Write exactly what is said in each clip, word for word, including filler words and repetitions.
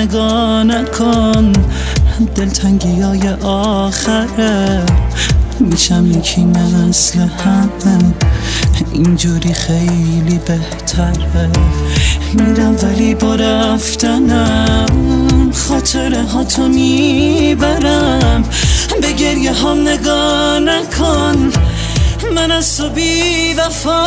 نگاه نکن، دلتنگی های آخره میشم یکی مثل همه، اینجوری خیلی بهتره. میرم ولی با رفتنم خاطره ها تو میبرم، به گریه هم نگاه نکن، من از تو بی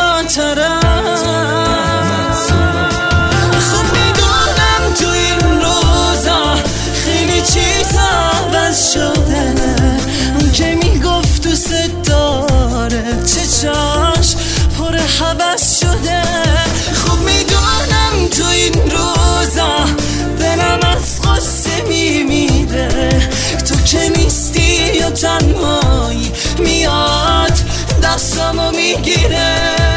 وفاترم. خب میدونم تو این روزا خیلی چیزا عوض شده، اون که میگفت دوست داره چه چاش پر حوض شده. خب میدونم تو این روزا دلم از قصه میمیره، تو که نیستی یا تنهایی میاد دستمو میگیره.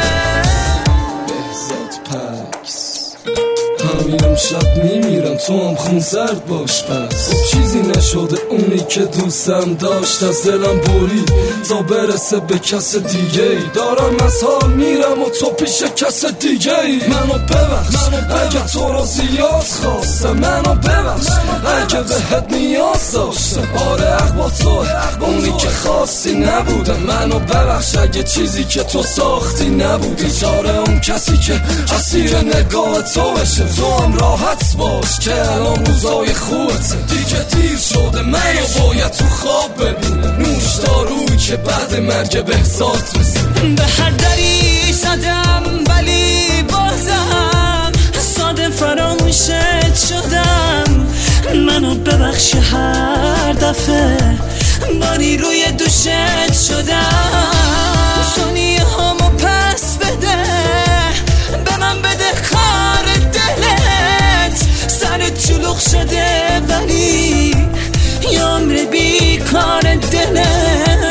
بهزاد پکس همینم شب میمیرم، تو هم خون سرد باش پس. خب چیزی نشده اونی که دوستم داشت از دلم برید تا برسه به کس دیگه ای. دارم از حال میرم و تو پیش کس دیگه ای. منو ببخش اگه تو رو زیاد خواستم، منو ببخش اگه بهت نیاز داشتم. آره حق با تو، اونی که خواستی نبودم. منو ببخش اگه چیزی که تو ساختی نبودی. چاره اون کسی که اسیر نگاه تو بشه. تو هم راحت باش که الان روزای خوبته، دیگه دیر شده منو باید تو خواب ببینم. نوش دارویی که بعد مرگ بهزاد رسید. به هر دری زدم ولی بازم ساده فراموشت شدم. منو ببخش هر دفعه باری روی دوشت شدم. ثانیه هامو پس بده به من، بده کار دلت. سرت شلوغ شده ولی یه عمر بی کار دلت.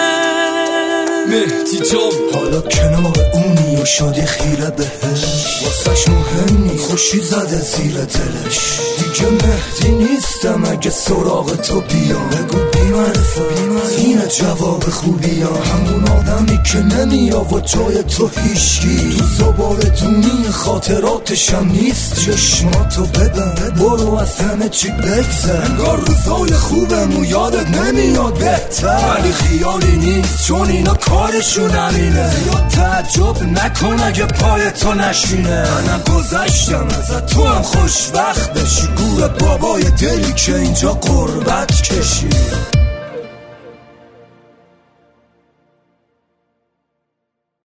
مهدی جان حالا کنار اونی و شدی خیره بهش، واسش مهمی خوشی زده زیر دلش. دیگه مهدی نیستم اگه سراغ تو بیام، بگو بیمرفه این جواب خوبی ها. همون آدمی که نمیاد و جای تو هیشگی، تو زبار دونی خاطراتشم نیست. چشماتو ببن برو از همه چی بگذر، انگار روزای خوبم و یادت نمیاد بهتر. ولی خیالی نیست چون اینا کارشون همینه. زیاد تعجب نکن اگه پای تو نشینه. منم گذشتم ازت تو هم خوشبخت بشی. گور بابای دلی که اینجا قربت کشی.